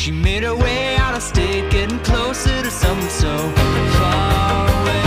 She made her way out of state, getting closer to something so far away.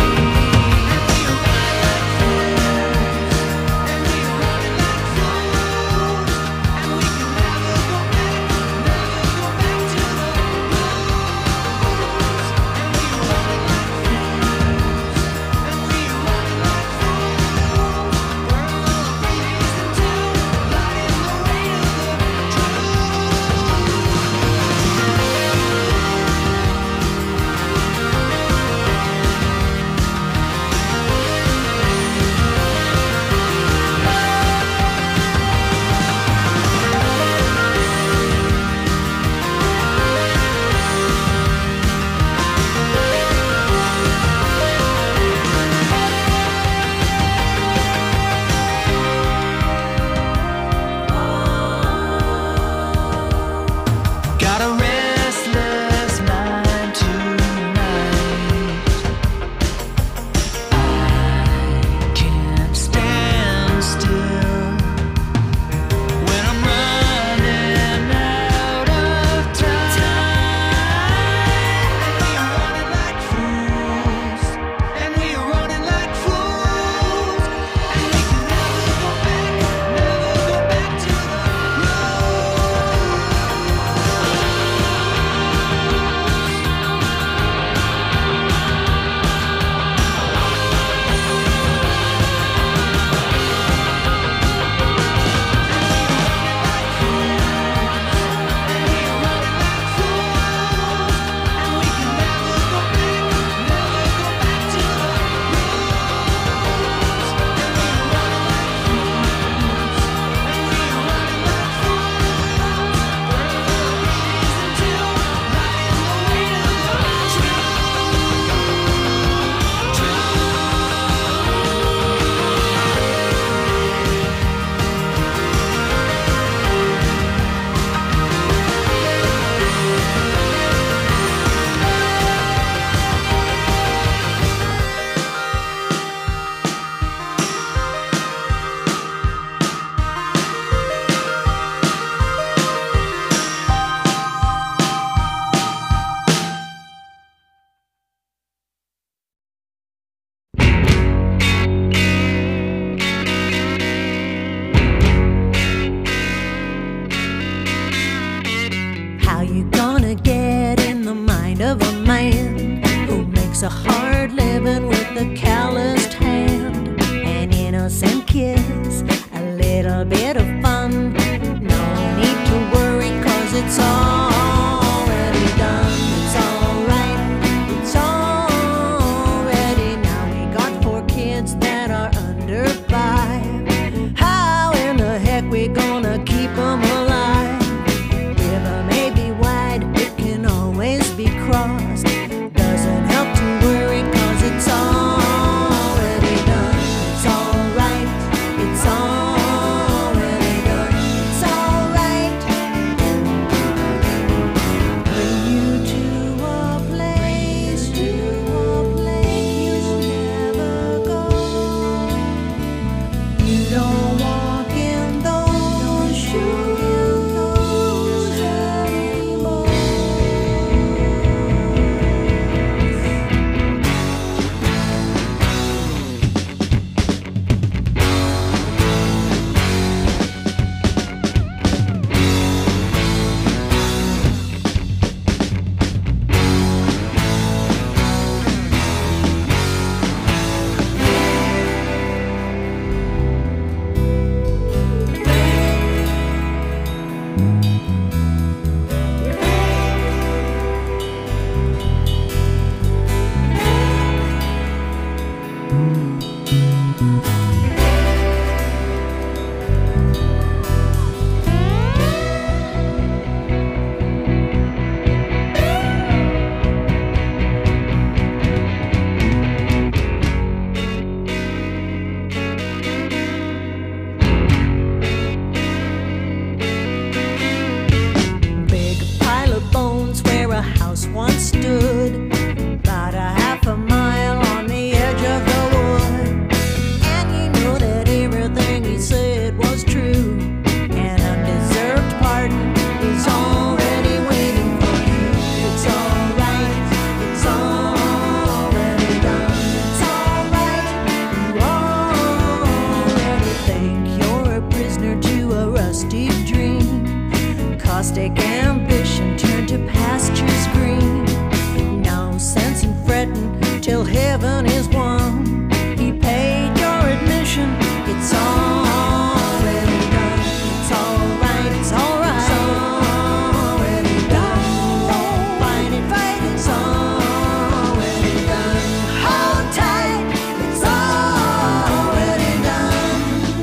ambition turned to pastures green. No sense in fretting till heaven is won. He paid your admission, it's already done. It's alright, it's alright, it's already done. Don't fight it, it's already done. Hold tight, it's already done.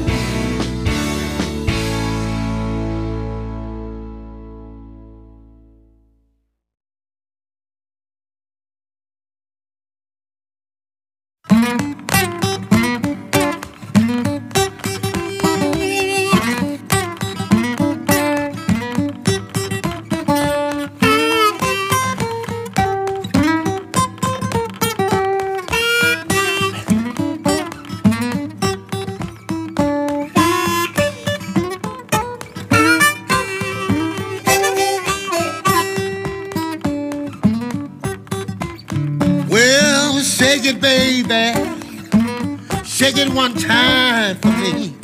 Well, shake it, baby. Shake it one time for me.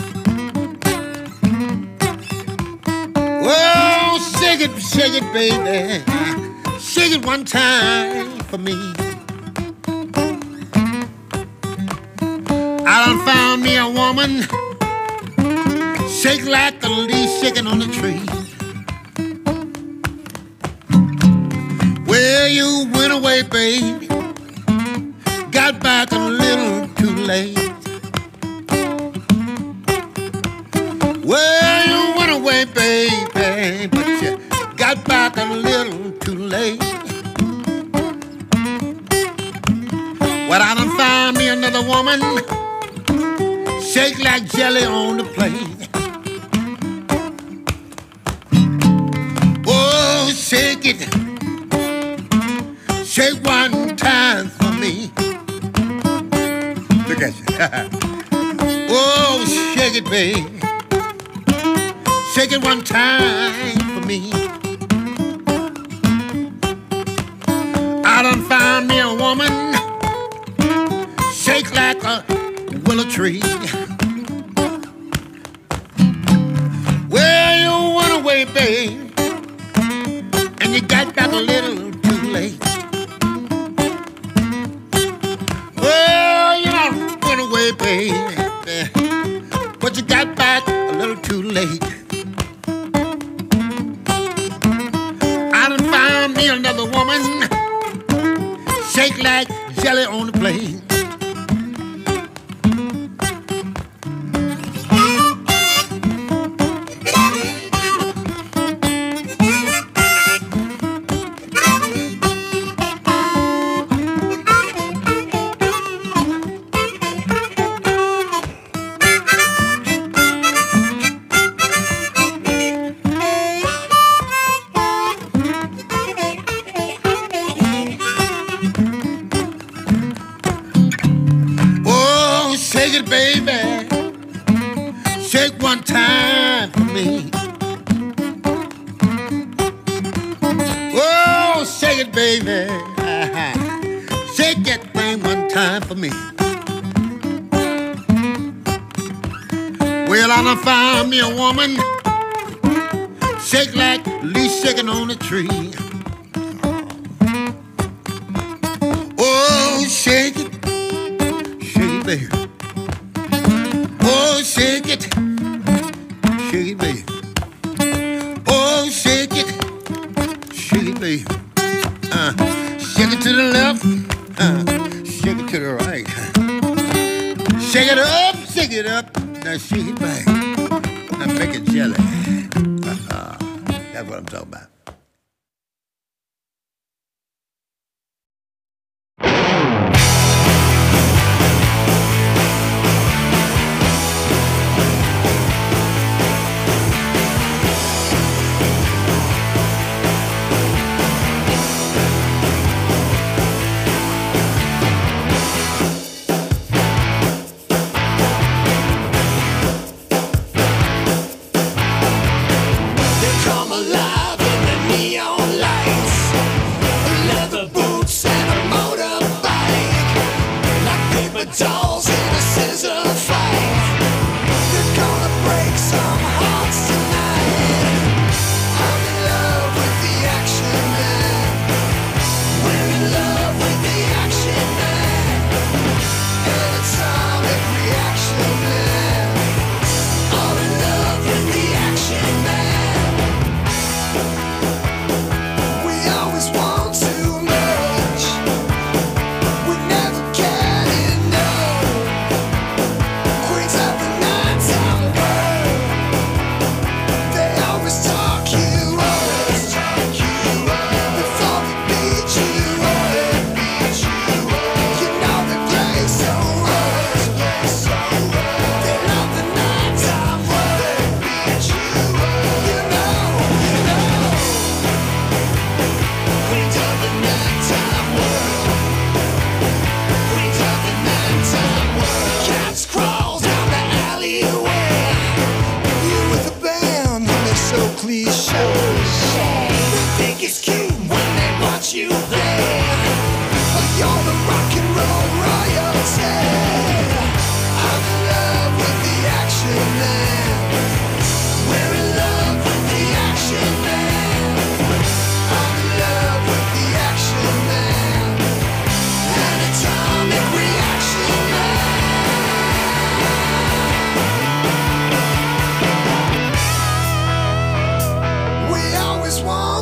Oh, shake it, baby. Shake it one time for me. I done found me a woman, shake like a leaf shaking on a tree. Well, you went away, baby, got back a little too late. Well, you went away, baby, but you got back a little too late. Well, I done found me another woman, shake like jelly on the plate. Oh, shake it, shake one time for me. Look at you. Oh, shake it, baby. Shake it one time for me. I done found me a woman, shake like a willow tree. Well, you went away, babe, and you got back a little too late. Well, you done went away, baby, but you got back a little too late. I done found me another woman, shake like jelly on the plate. Shake it, baby. Shake one time for me. Oh, shake it, baby. Shake that thing one time for me. Well, I done found me a woman, shake like leaf shaking on a tree. Oh, shake it, baby. Oh, shake it, baby. Oh, shake it, baby. Shake it to the left, shake it to the right. Shake it up, now shake it back. Now make it jelly. That's what I'm talking about. Come alive in the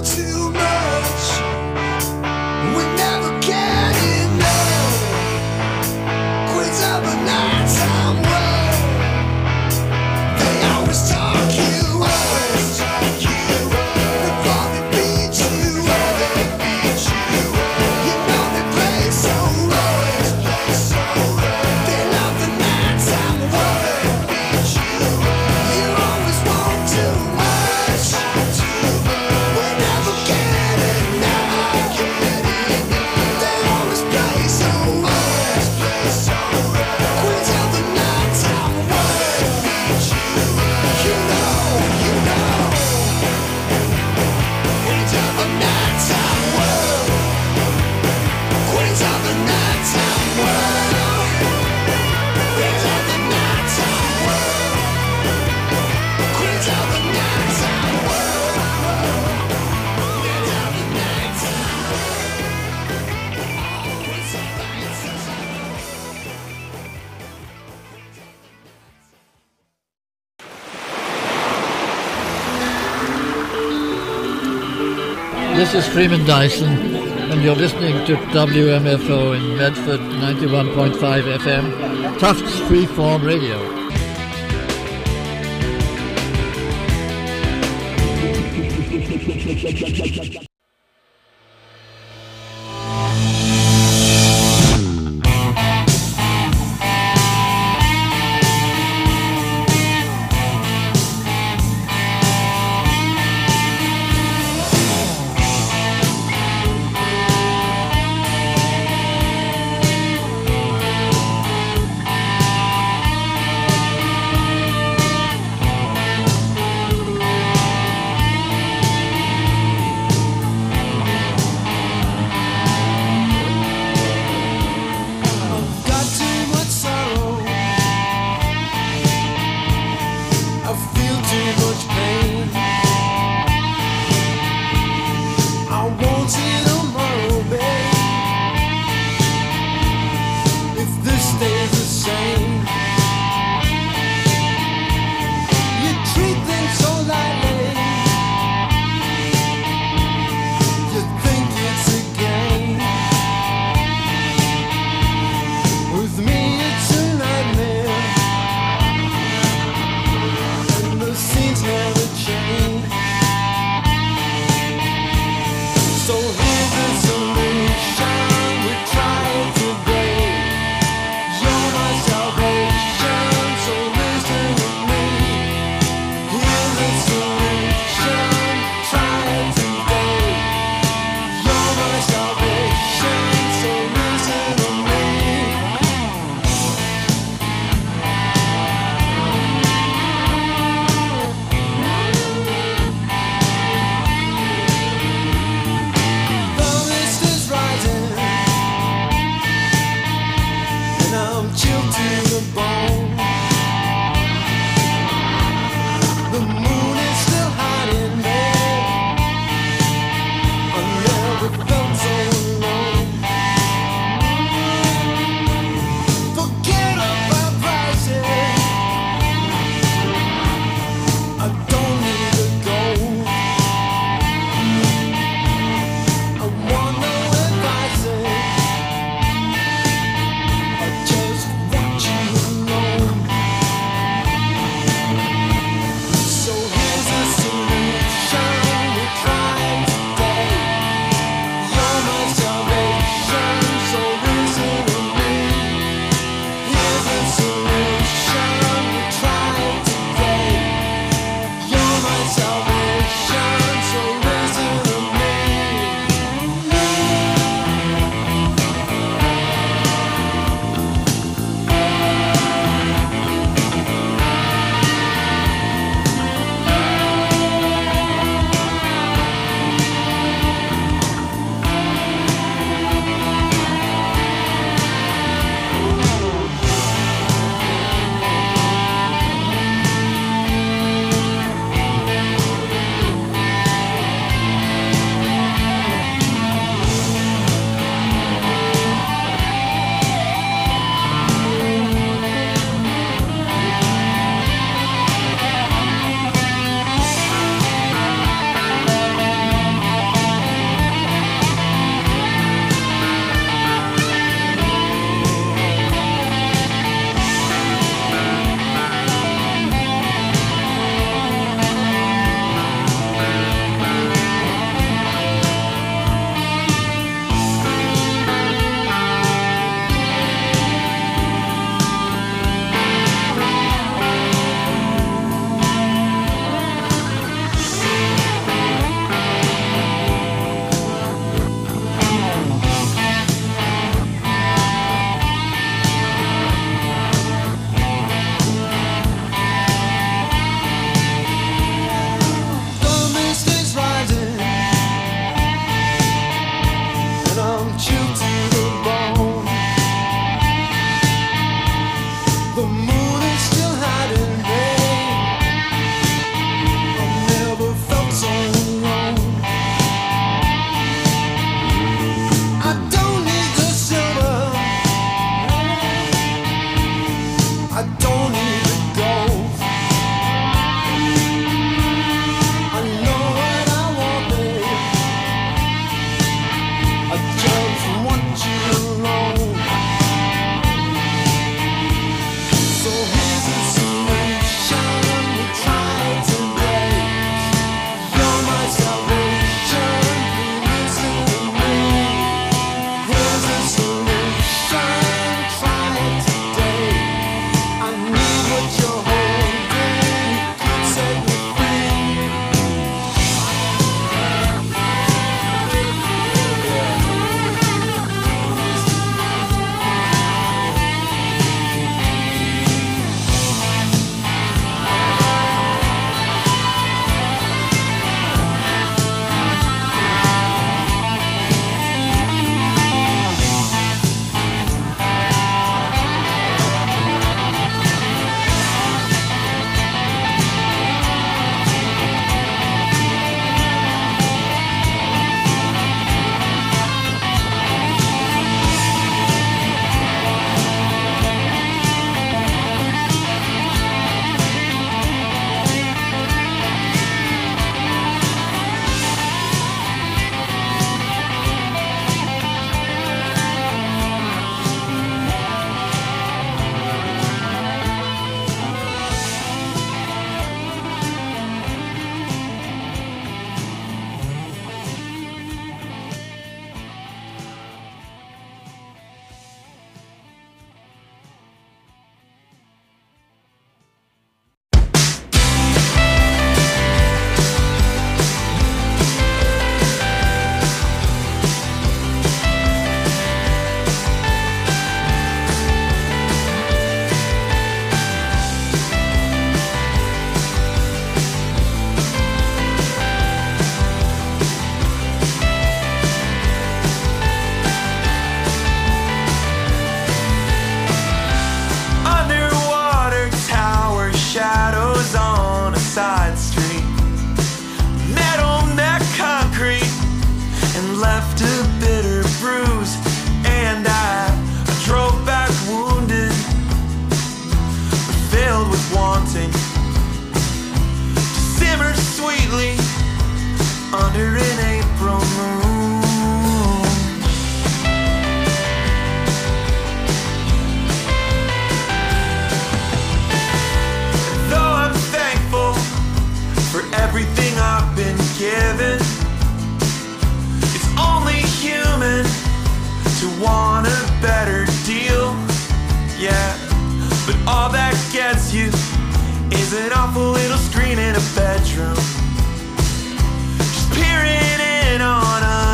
too much. We never get enough. Queens of the nighttime world. They always talk you up before they beat you up. You know they play so rough. They love the nighttime world. You always want too much. We never get enough. They always play so rough. Queens of the nighttime world. You know. Queens of the nighttime world. Queens of the nighttime world. Queens of the nighttime world. Queens of the nighttime world. Queens of the nighttime world. Queens of the This is Freeman Dyson, and you're listening to WMFO in Medford 91.5 FM, Tufts Freeform Radio. under an April moon. Though I'm thankful for everything I've been given, it's only human to want a better deal. Yeah, but all that gets you is an awful little screen in a bedroom, just peering in on us.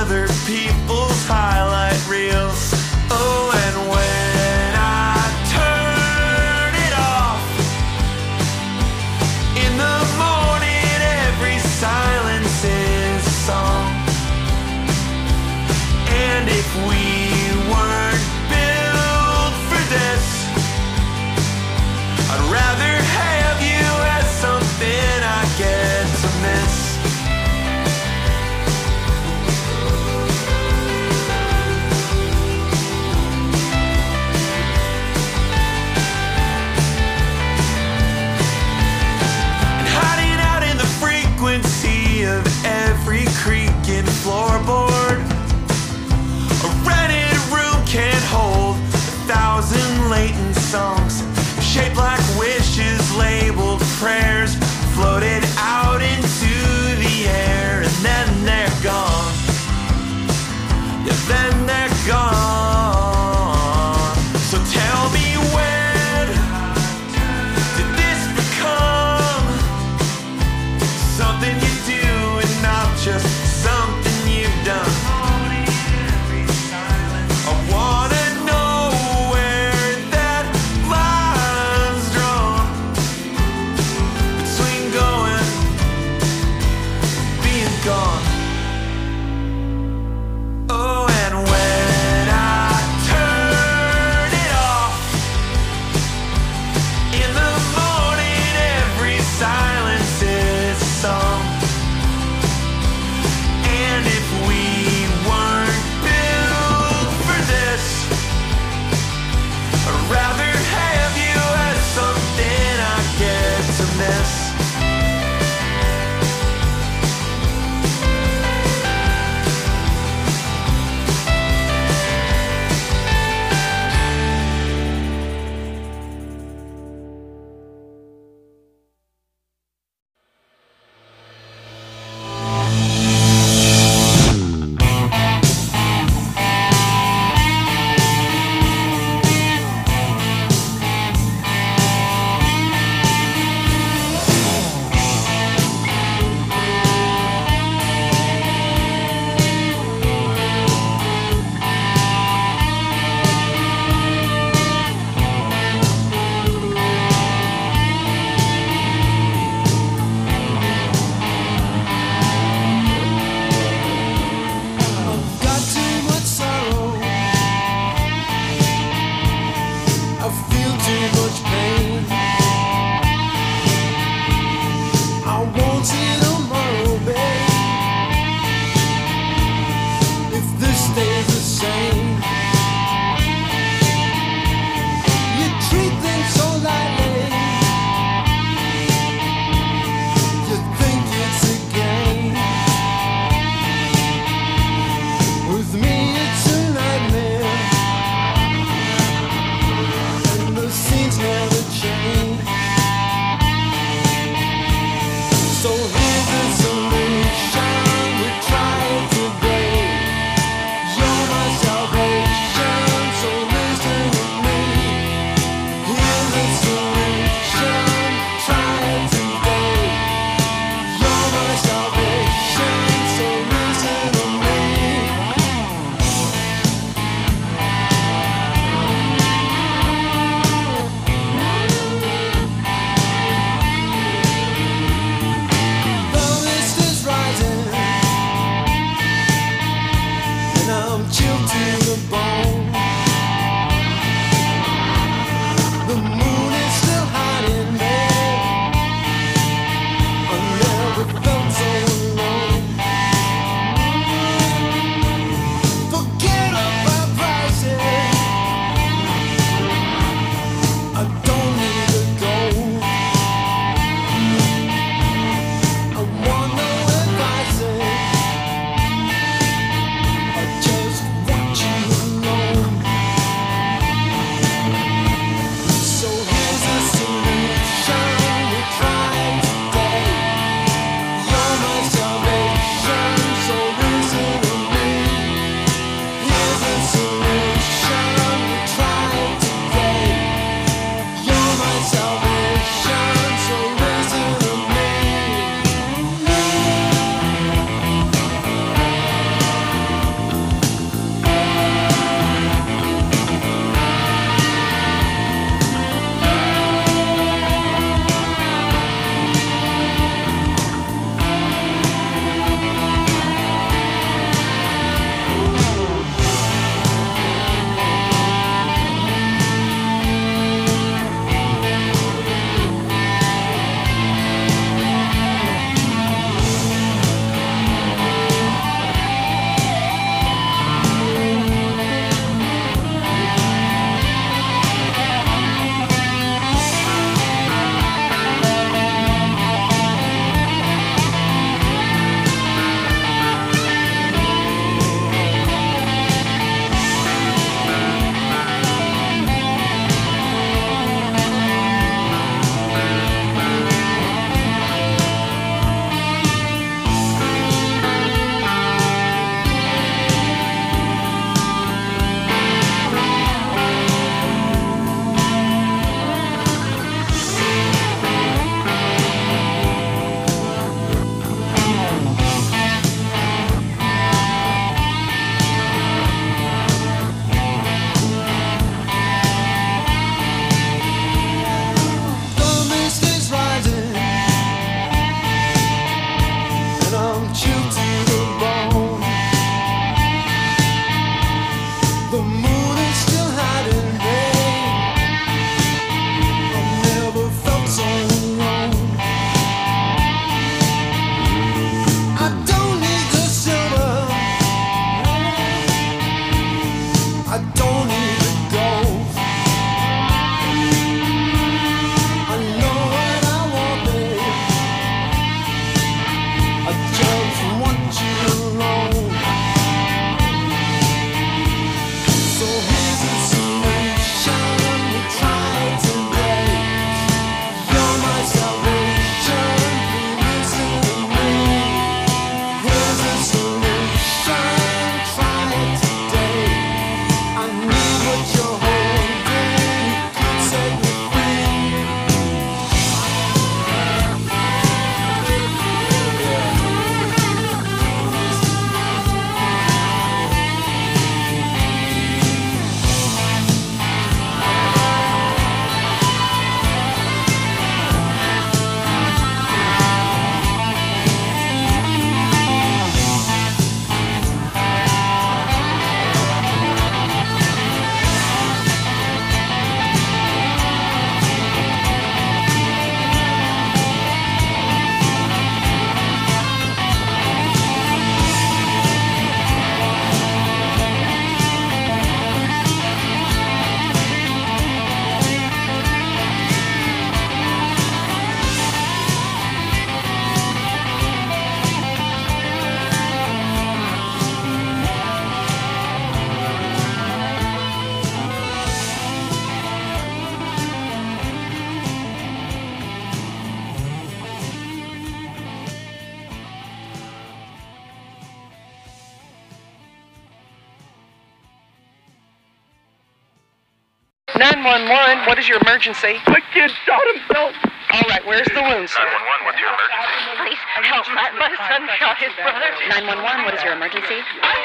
911, what is your emergency? My kid shot himself. All right, where's the wound, sir? 911, what's your emergency? Please help. My son shot his brother. 911, what is your emergency?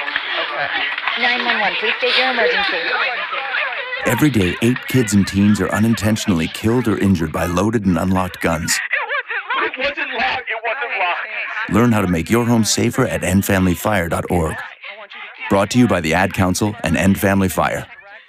911, please state your emergency. Every day, 8 kids and teens are unintentionally killed or injured by loaded and unlocked guns. It wasn't locked. Learn how to make your home safer at endfamilyfire.org. Brought to you by the Ad Council and End Family Fire.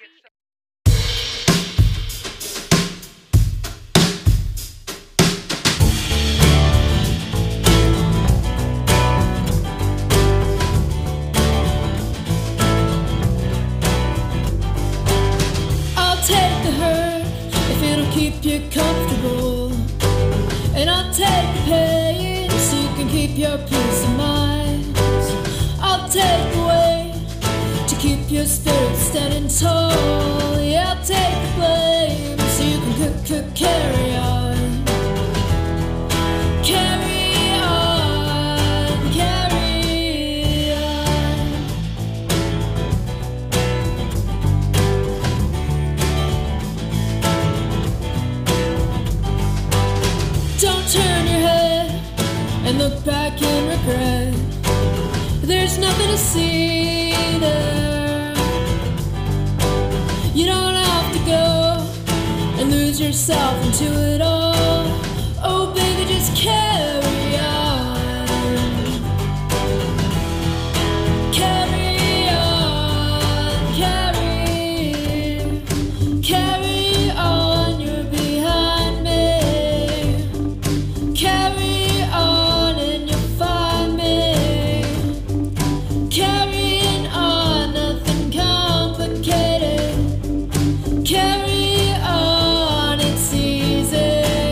I'll take the hurt if it'll keep you comfortable, and I'll take the pain so you can keep your peace of mind. I'll take the weight to keep your spirit standing tall. Yeah, I'll take the blame so you can carry on. Carry on, carry on. Don't turn your head and look back in regret. There's nothing to see there. You don't have to go and lose yourself into it all. Oh baby, just carry on. Carry on, carry on, you're behind me. Carry on and you'll find me. Carrying on, nothing complicated. Carry on, it's easy.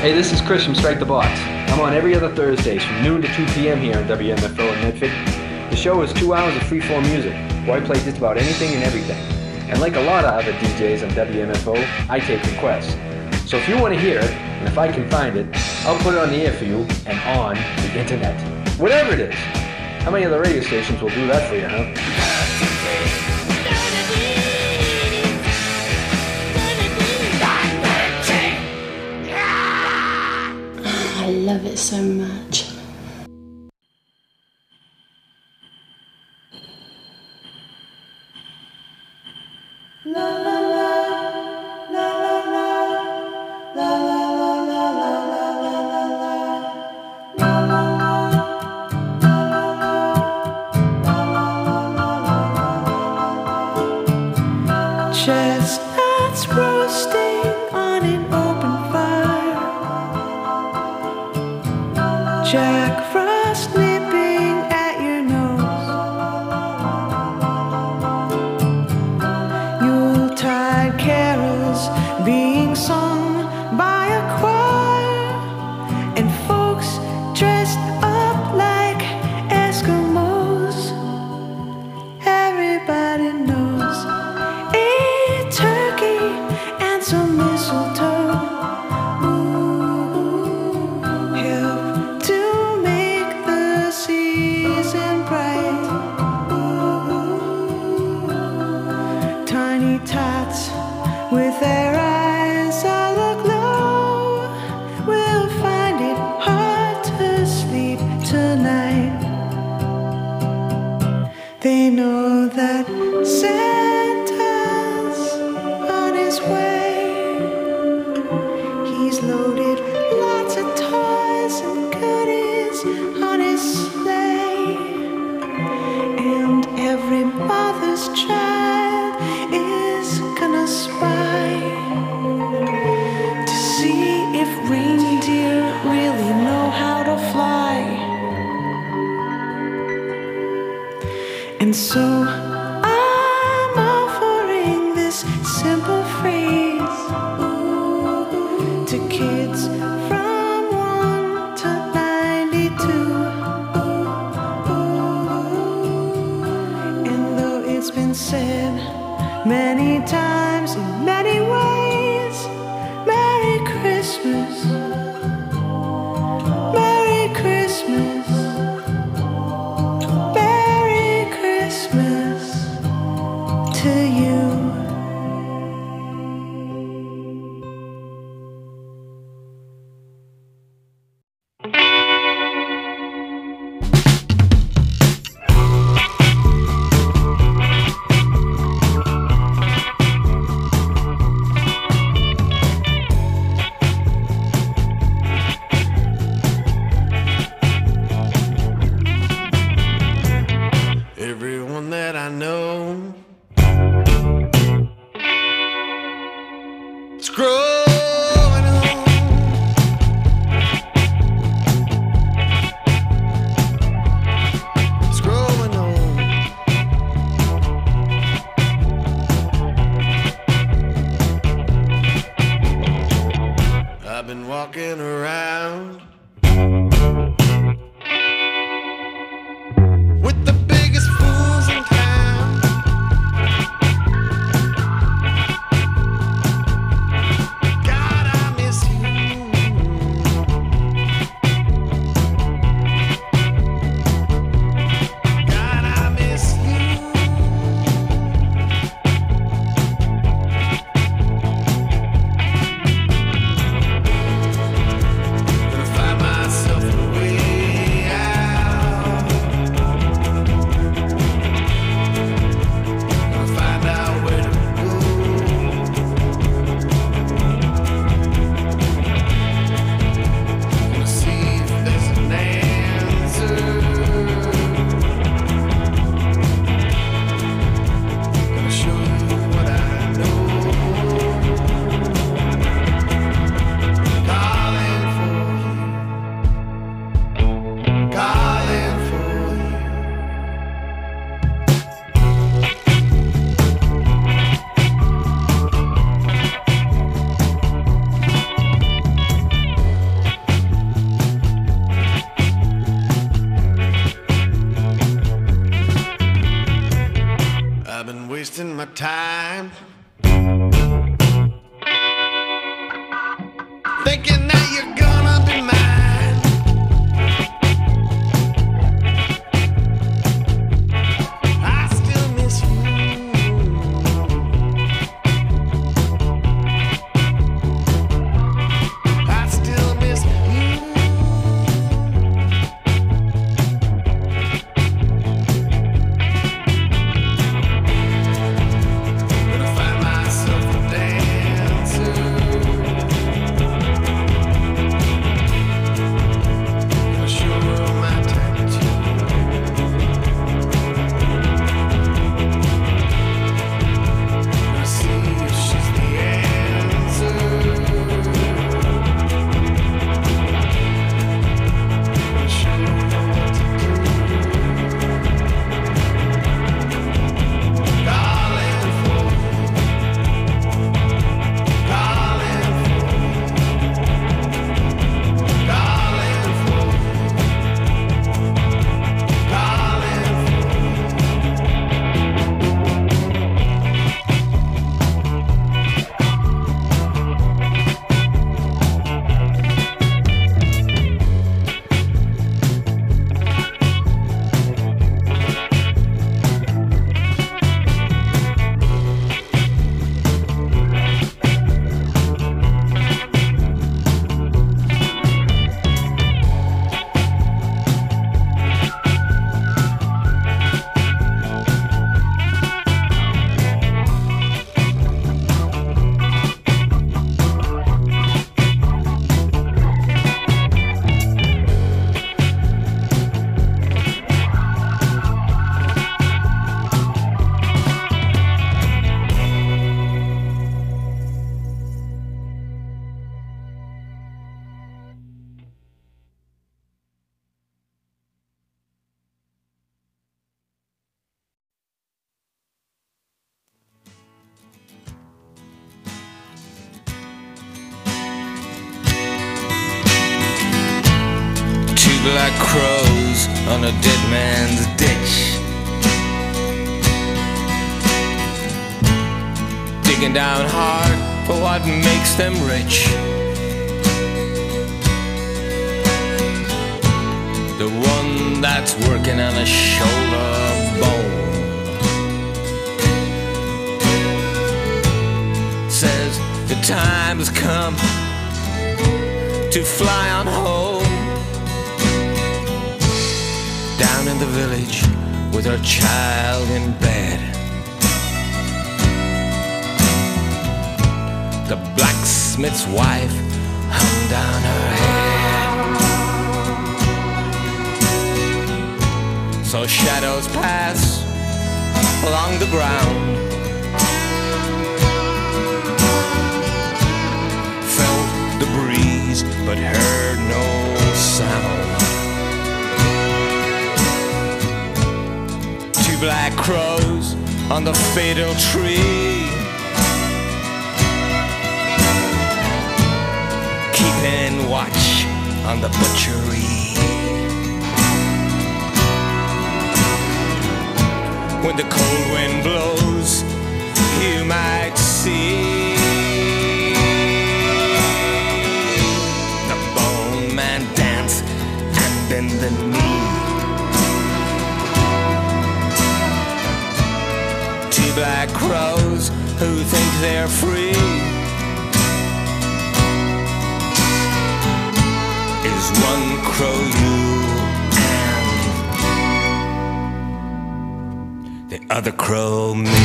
Hey, this is Chris from Strike the Box. I'm on every other Thursdays from noon to 2 p.m. here on WMFO in Medford. The show is 2 hours of free-form music, where I play just about anything and everything. And like a lot of other DJs on WMFO, I take requests. So if you want to hear it, and if I can find it, I'll put it on the air for you and on the internet. Whatever it is. How many other radio stations will do that for you, huh? I love it so much. Chestnuts roasting on an open fire, Jack Frost nipping at your nose, Yuletide carols being sung by a choir, and folks dressed up like Eskimos. Everybody knows a turkey and some mistletoe help to make the season bright. Tiny tots with their eyes all aglow will find it hard to sleep tonight. They know that Santa's on his way. He's loaded lots of toys and goodies on his sleigh, and every mother's child is gonna spy to see if reindeer really know how to fly. And so I'm offering this simple phrase to kids from 1 to 92. And though it's been said many times in many ways, Merry Christmas, Merry Christmas, Merry Christmas to you. summertime. Thinking that you're gonna be mine. I still miss you. I still miss you. Gonna find myself a dancer. Black crows on a dead man's ditch, digging down hard for what makes them rich. The one that's working on a shoulder bone says the time has come to fly on home. Down in the village with her child in bed, the blacksmith's wife hung down her head. So shadows pass along the ground, felt the breeze but heard no sound. Black crows on the fatal tree, keeping watch on the butchery. When the cold wind blows, you might see the bone man dance and bend the knee. Black crows who think they're free is one crow you and the other crow me.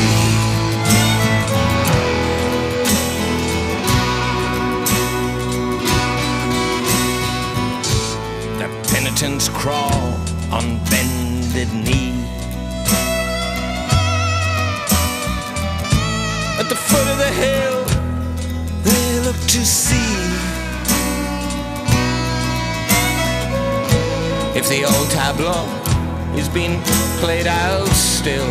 The penitents crawl on bended knee. At the foot of the hill, they look to see if the old tableau is being played out still,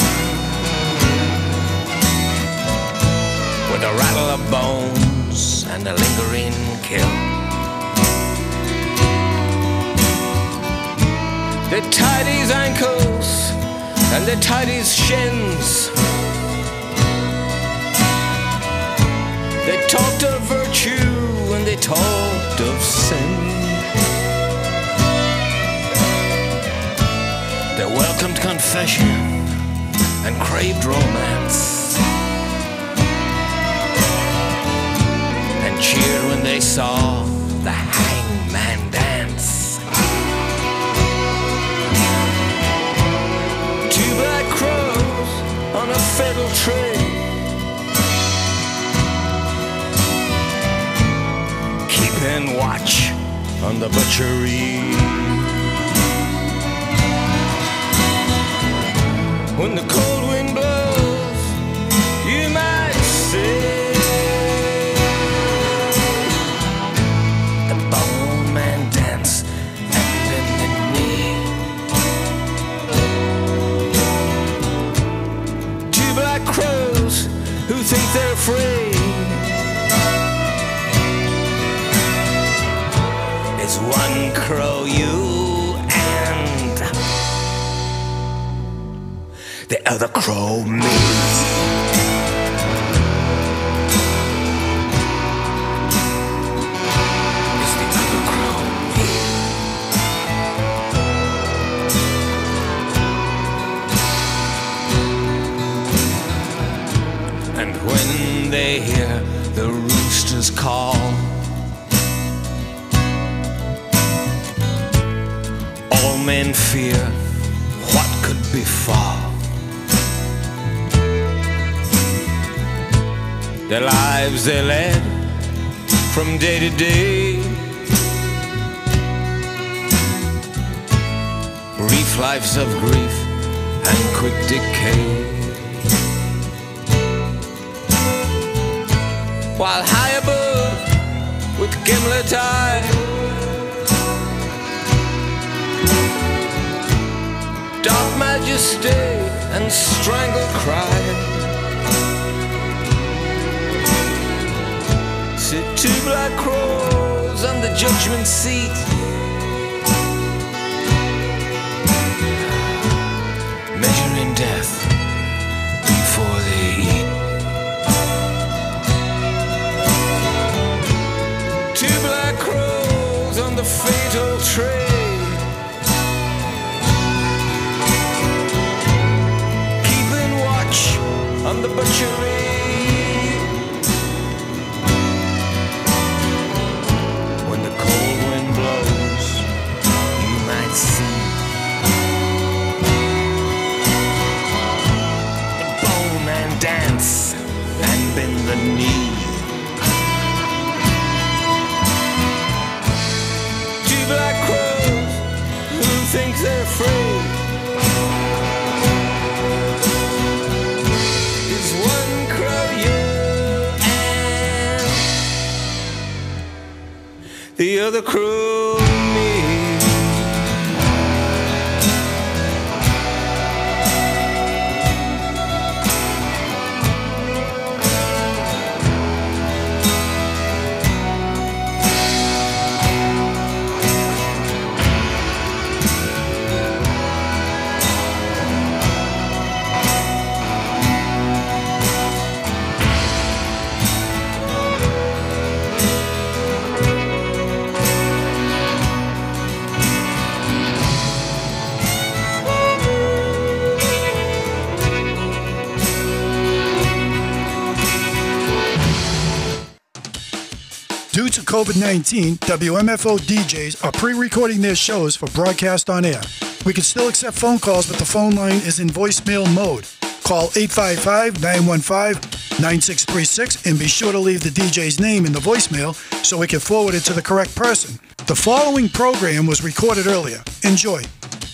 with a rattle of bones and a lingering kill. They tied his ankles and they tied his shins, They talked of virtue and they talked of sin. They welcomed confession and craved romance, and cheered when they saw the hangman dance. Two black crows on a fatal tree, keeping watch on the butchery. When the cold wind blows, you might say the bone man dance and bend the knee. Two black crows who think they're free. It's one crow you and the other crow me. It's the other crow me. And when they hear the roosters call, all men fear what could befall. The lives they led from day to day, brief lives of grief and quick decay. While high above with gimlet eye, dark majesty and strangled cry, sit two black crows on the judgment seat, measuring death before they eat. Two black crows on the fatal tray, keeping watch on the butchery. Dance and bend the knee. Two black crows who think they're free. Is one crow you and the other crow me. Due to COVID-19, WMFO DJs are pre-recording their shows for broadcast on air. We can still accept phone calls, but the phone line is in voicemail mode. Call 855-915-9636 and be sure to leave the DJ's name in the voicemail so we can forward it to the correct person. The following program was recorded earlier. Enjoy.